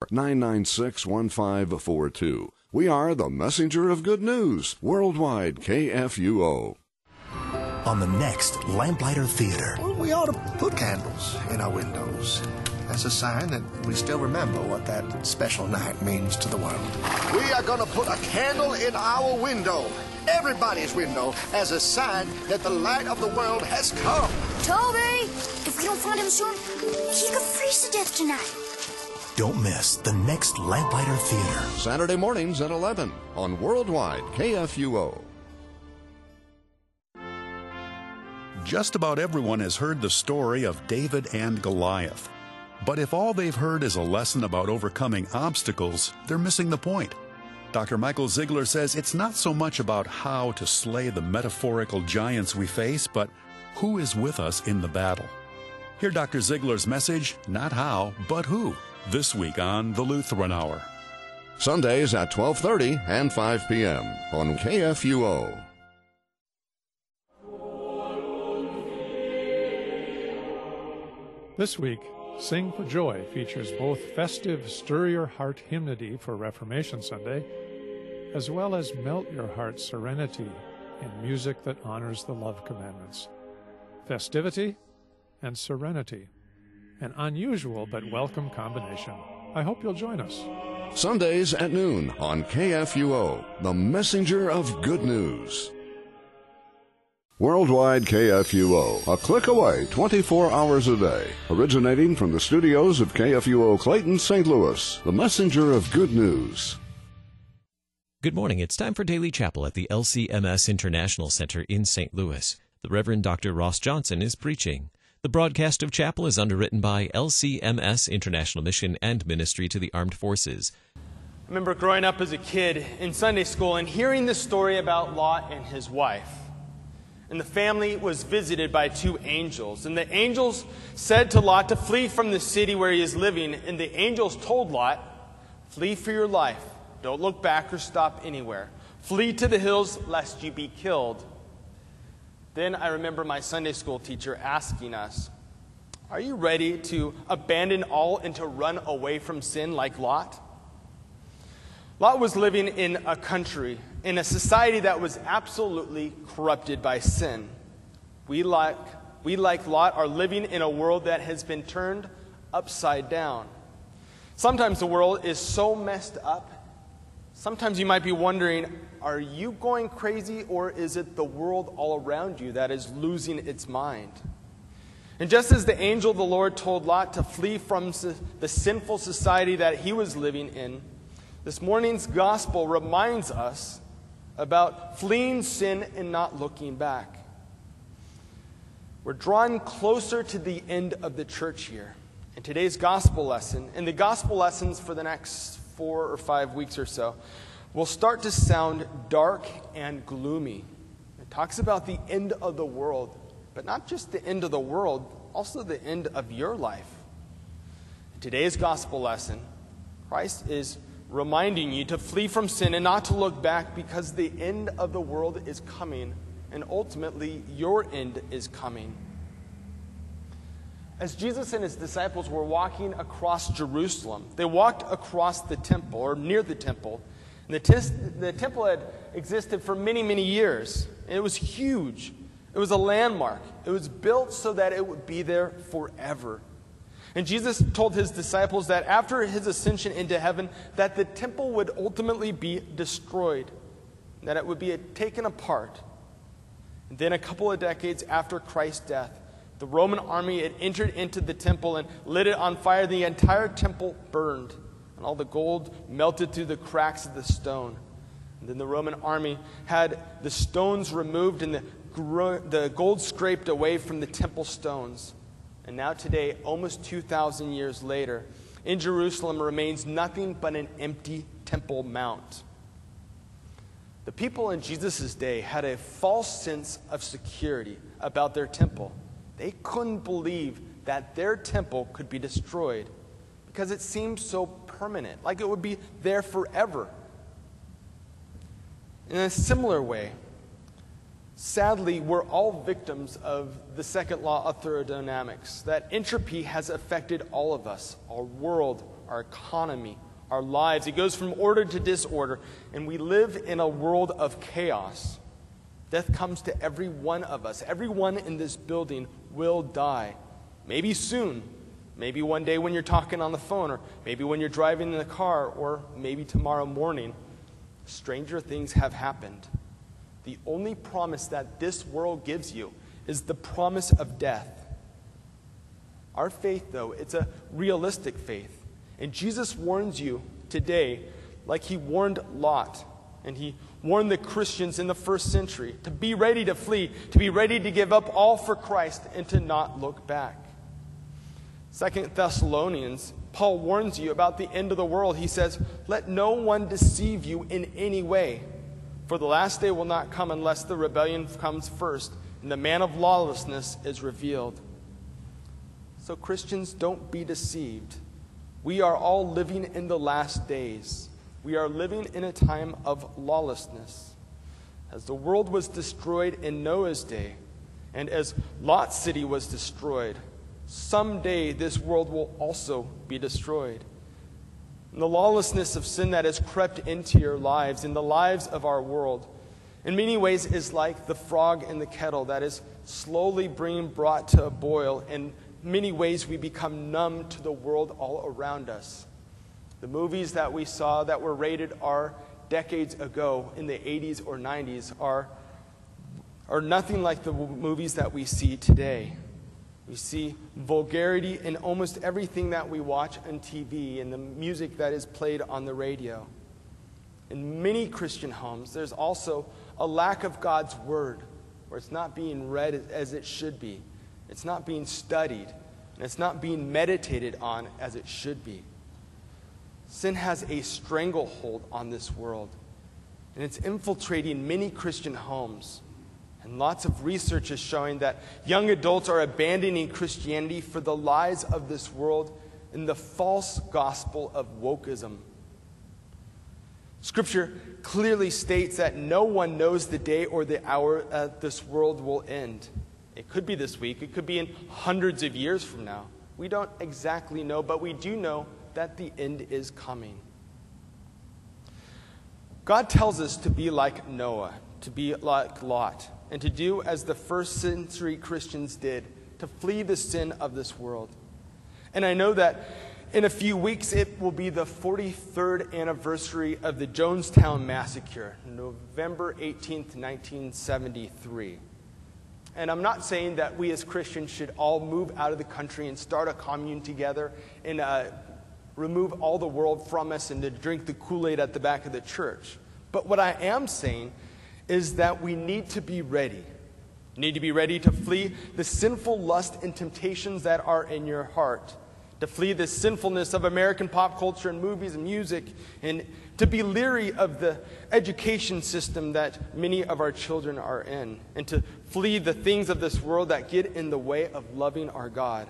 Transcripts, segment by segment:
996-1542. We are the messenger of good news, worldwide KFUO. On the next Lamplighter Theater. Well, we ought to put candles in our windows. That's a sign that we still remember what that special night means to the world. We are going to put a candle in our window, everybody's window, as a sign that the light of the world has come. Toby! If we don't find him soon, he could freeze to death tonight. Don't miss the next Lamplighter Theater. Saturday mornings at 11 on Worldwide KFUO. Just about everyone has heard the story of David and Goliath. But if all they've heard is a lesson about overcoming obstacles, they're missing the point. Dr. Michael Ziegler says it's not so much about how to slay the metaphorical giants we face, but who is with us in the battle. Hear Dr. Ziegler's message, not how, but who, this week on The Lutheran Hour. Sundays at 12:30 and 5 p.m. on KFUO. This week, Sing for Joy features both festive Stir Your Heart hymnody for Reformation Sunday, as well as Melt Your Heart serenity in music that honors the love commandments. Festivity and serenity. An unusual but welcome combination. I hope you'll join us. Sundays at noon on KFUO, the messenger of good news. Worldwide KFUO, a click away 24 hours a day. Originating from the studios of KFUO Clayton, St. Louis, the messenger of good news. Good morning. It's time for Daily Chapel at the LCMS International Center in St. Louis. The Reverend Dr. Ross Johnson is preaching. The broadcast of chapel is underwritten by LCMS International Mission and Ministry to the Armed Forces. I remember growing up as a kid in Sunday school and hearing the story about Lot and his wife. And the family was visited by two angels. And the angels said to Lot to flee from the city where he is living. And the angels told Lot, flee for your life. Don't look back or stop anywhere. Flee to the hills lest you be killed. Then I remember my Sunday school teacher asking us, are you ready to abandon all and to run away from sin like Lot? Lot was living in a country, in a society that was absolutely corrupted by sin. We like Lot, are living in a world that has been turned upside down. Sometimes the world is so messed up. Sometimes you might be wondering, are you going crazy, or is it the world all around you that is losing its mind? And just as the angel of the Lord told Lot to flee from the sinful society that he was living in, this morning's gospel reminds us about fleeing sin and not looking back. We're drawing closer to the end of the church year. And today's gospel lesson, and the gospel lessons for the next 4 or 5 weeks or so, will start to sound dark and gloomy. It talks about the end of the world, but not just the end of the world, also the end of your life. In today's gospel lesson, Christ is reminding you to flee from sin and not to look back, because the end of the world is coming, and ultimately your end is coming. As Jesus and his disciples were walking across Jerusalem, they walked across the temple, or near the temple. And the temple had existed for many, many years. And it was huge. It was a landmark. It was built so that it would be there forever. And Jesus told his disciples that after his ascension into heaven, that the temple would ultimately be destroyed, that it would be taken apart. And then a couple of decades after Christ's death, the Roman army had entered into the temple and lit it on fire. The entire temple burned, and all the gold melted through the cracks of the stone. And then the Roman army had the stones removed and the gold scraped away from the temple stones. And now today, almost 2,000 years later, in Jerusalem remains nothing but an empty Temple Mount. The people in Jesus' day had a false sense of security about their temple. They couldn't believe that their temple could be destroyed because it seemed so permanent, like it would be there forever. In a similar way, sadly, we're all victims of the second law of thermodynamics, that entropy has affected all of us, our world, our economy, our lives. It goes from order to disorder, and we live in a world of chaos. Death comes to every one of us. Everyone in this building will die. Maybe soon. Maybe one day when you're talking on the phone, or maybe when you're driving in the car, or maybe tomorrow morning. Stranger things have happened. The only promise that this world gives you is the promise of death. Our faith, though, it's a realistic faith. And Jesus warns you today, like he warned Lot, and he warned the Christians in the first century, to be ready to flee, to be ready to give up all for Christ, and to not look back. 2 Thessalonians, Paul warns you about the end of the world. He says, "Let no one deceive you in any way, for the last day will not come unless the rebellion comes first, and the man of lawlessness is revealed." So Christians, don't be deceived. We are all living in the last days. We are living in a time of lawlessness. As the world was destroyed in Noah's day, and as Lot's city was destroyed, someday this world will also be destroyed. And the lawlessness of sin that has crept into your lives, in the lives of our world, in many ways is like the frog in the kettle that is slowly being brought to a boil. In many ways we become numb to the world all around us. The movies that we saw that were rated R decades ago in the 80s or 90s are nothing like the movies that we see today. We see vulgarity in almost everything that we watch on TV and the music that is played on the radio. In many Christian homes, there's also a lack of God's Word, where it's not being read as it should be. It's not being studied, and it's not being meditated on as it should be. Sin has a stranglehold on this world, and it's infiltrating many Christian homes. And lots of research is showing that young adults are abandoning Christianity for the lies of this world and the false gospel of wokeism. Scripture clearly states that no one knows the day or the hour that this world will end. It could be this week. It could be in hundreds of years from now. We don't exactly know, but we do know that the end is coming. God tells us to be like Noah, to be like Lot, and to do as the first century Christians did, to flee the sin of this world. And I know that in a few weeks it will be the 43rd anniversary of the Jonestown Massacre, November 18th, 1973. And I'm not saying that we as Christians should all move out of the country and start a commune together and remove all the world from us and to drink the Kool-Aid at the back of the church. But what I am saying is that we need to be ready. You need to be ready to flee the sinful lust and temptations that are in your heart, to flee the sinfulness of American pop culture and movies and music, and to be leery of the education system that many of our children are in, and to flee the things of this world that get in the way of loving our God.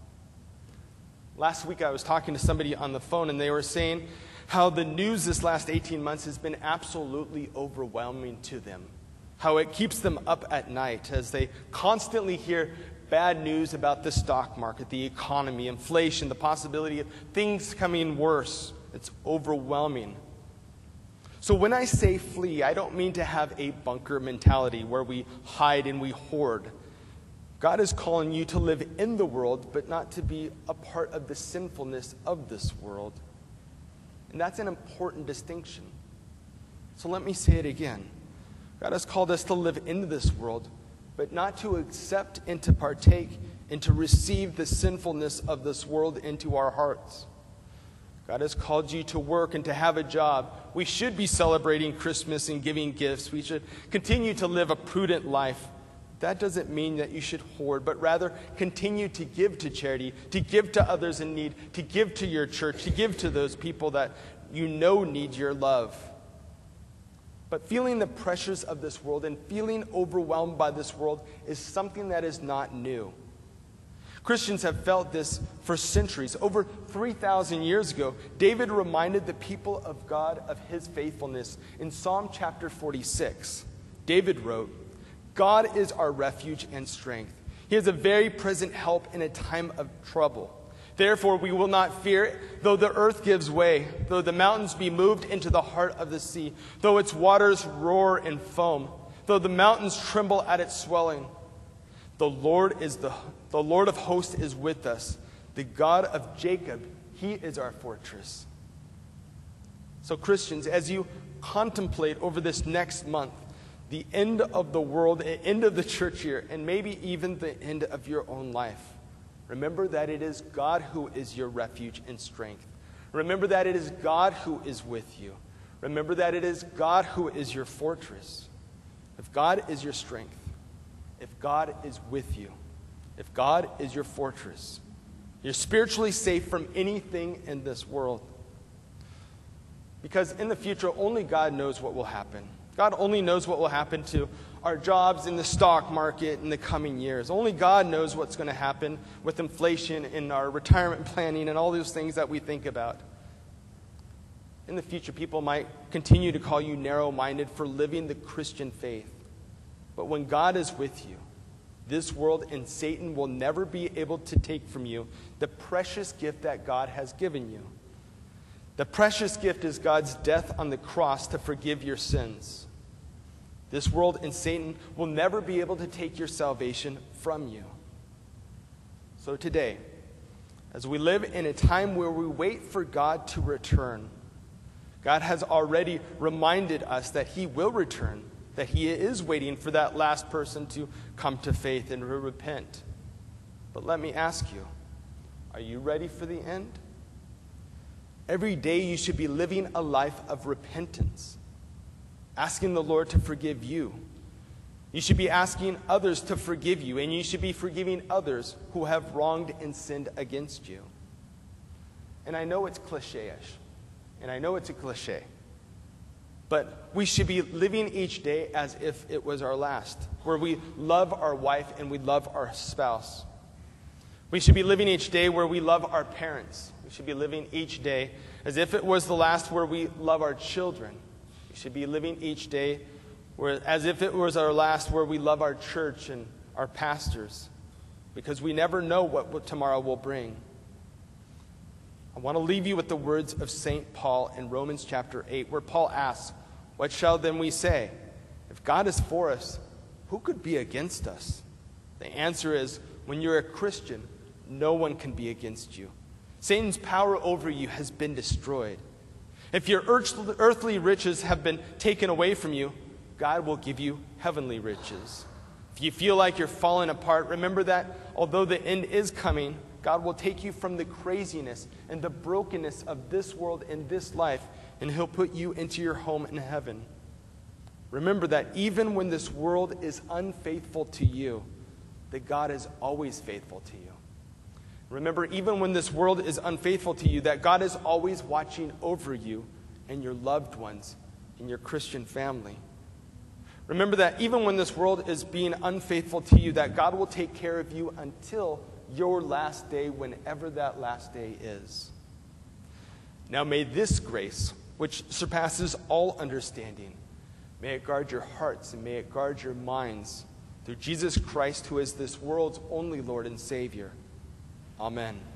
Last week I was talking to somebody on the phone, and they were saying how the news this last 18 months has been absolutely overwhelming to them. How it keeps them up at night as they constantly hear bad news about the stock market, the economy, inflation, the possibility of things coming worse. It's overwhelming. So when I say flee, I don't mean to have a bunker mentality where we hide and we hoard. God is calling you to live in the world, but not to be a part of the sinfulness of this world. And that's an important distinction. So let me say it again. God has called us to live into this world, but not to accept and to partake and to receive the sinfulness of this world into our hearts. God has called you to work and to have a job. We should be celebrating Christmas and giving gifts. We should continue to live a prudent life. That doesn't mean that you should hoard, but rather continue to give to charity, to give to others in need, to give to your church, to give to those people that you know need your love. But feeling the pressures of this world and feeling overwhelmed by this world is something that is not new. Christians have felt this for centuries. Over 3,000 years ago, David reminded the people of God of his faithfulness. In Psalm chapter 46, David wrote, "God is our refuge and strength. He is a very present help in a time of trouble. Therefore we will not fear, though the earth gives way, though the mountains be moved into the heart of the sea, though its waters roar and foam, though the mountains tremble at its swelling. The Lord of hosts is with us. The God of Jacob, he is our fortress. So Christians, as you contemplate over this next month, the end of the world, the end of the church year, and maybe even the end of your own life, remember that it is God who is your refuge and strength. Remember that it is God who is with you. Remember that it is God who is your fortress. If God is your strength, if God is with you, if God is your fortress, you're spiritually safe from anything in this world. Because in the future, only God knows what will happen. God only knows what will happen to our jobs in the stock market in the coming years. Only God knows what's going to happen with inflation and our retirement planning and all those things that we think about. In the future, people might continue to call you narrow-minded for living the Christian faith. But when God is with you, this world and Satan will never be able to take from you the precious gift that God has given you. The precious gift is God's death on the cross to forgive your sins. This world and Satan will never be able to take your salvation from you. So today, as we live in a time where we wait for God to return, God has already reminded us that he will return, that he is waiting for that last person to come to faith and repent. But let me ask you, are you ready for the end? Every day you should be living a life of repentance, asking the Lord to forgive you. You should be asking others to forgive you, and you should be forgiving others who have wronged and sinned against you. And I know it's cliche-ish, and I know it's a cliche, but we should be living each day as if it was our last, where we love our wife and we love our spouse. We should be living each day where we love our parents. We should be living each day as if it was the last, where we love our children. We should be living each day as if it was our last, where we love our church and our pastors, because we never know what tomorrow will bring. I want to leave you with the words of St. Paul in Romans chapter 8, where Paul asks, "What shall then we say? If God is for us, who could be against us?" The answer is, when you're a Christian, no one can be against you. Satan's power over you has been destroyed. If your earthly riches have been taken away from you, God will give you heavenly riches. If you feel like you're falling apart, remember that although the end is coming, God will take you from the craziness and the brokenness of this world and this life, and he'll put you into your home in heaven. Remember that even when this world is unfaithful to you, that God is always faithful to you. Remember, even when this world is unfaithful to you, that God is always watching over you and your loved ones and your Christian family. Remember that even when this world is being unfaithful to you, that God will take care of you until your last day, whenever that last day is. Now may this grace, which surpasses all understanding, may it guard your hearts and may it guard your minds through Jesus Christ, who is this world's only Lord and Savior. Amen.